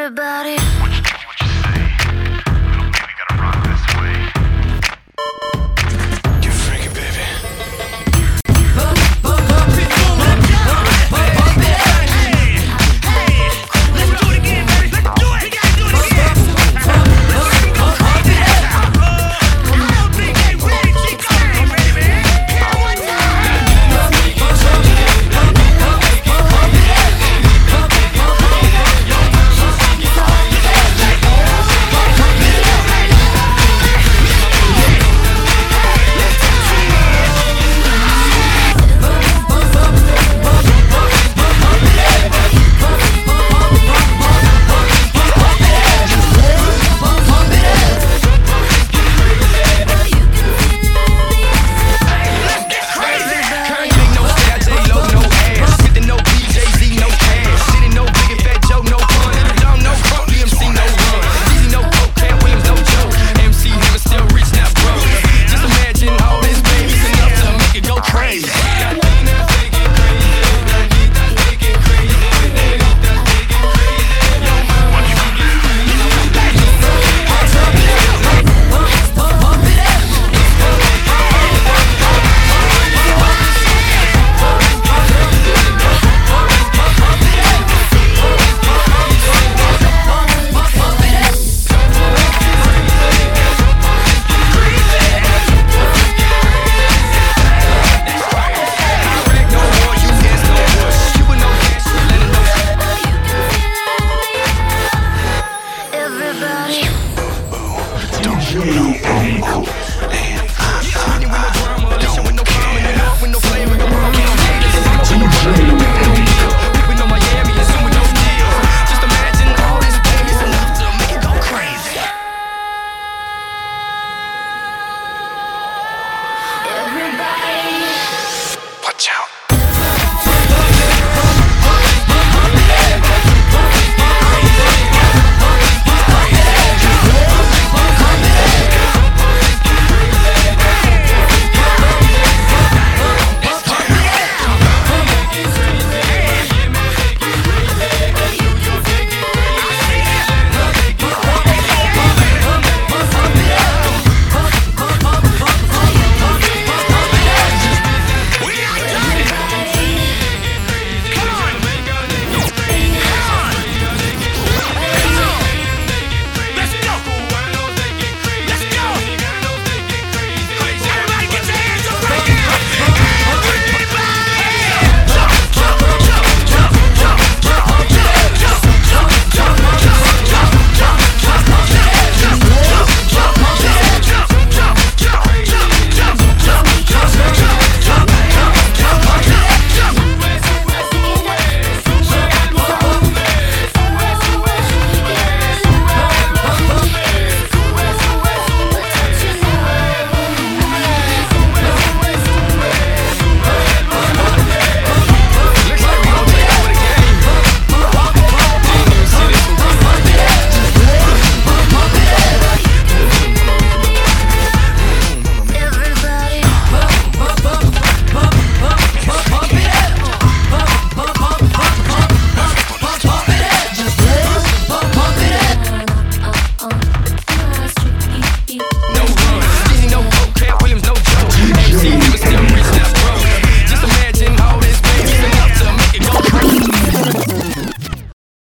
Everybody. What you say? Little baby, gotta rock this way. You freaking baby. Let's do it again, baby. Let's do it. We gotta do it again. I don't think they ready, Chico. Ain't ready, man. Here one Everybody. Don't you know?